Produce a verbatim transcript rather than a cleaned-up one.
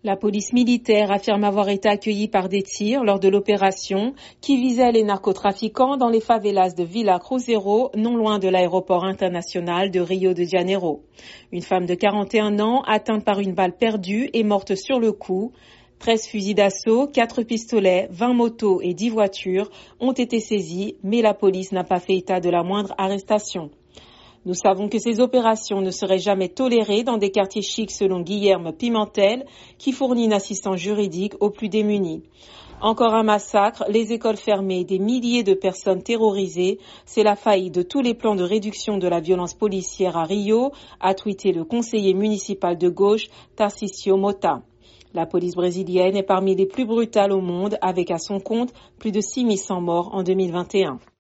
La police militaire affirme avoir été accueillie par des tirs lors de l'opération qui visait les narcotrafiquants dans les favelas de Villa Cruzeiro, non loin de l'aéroport international de Rio de Janeiro. Une femme de quarante et un ans, atteinte par une balle perdue, est morte sur le coup. treize fusils d'assaut, quatre pistolets, vingt motos et dix voitures ont été saisis, mais la police n'a pas fait état de la moindre arrestation. Nous savons que ces opérations ne seraient jamais tolérées dans des quartiers chics selon Guilherme Pimentel, qui fournit une assistance juridique aux plus démunis. Encore un massacre, les écoles fermées, des milliers de personnes terrorisées, c'est la faillite de tous les plans de réduction de la violence policière à Rio, a tweeté le conseiller municipal de gauche Tarcísio Mota. La police brésilienne est parmi les plus brutales au monde, avec à son compte plus de six mille cent morts en deux mille vingt et un.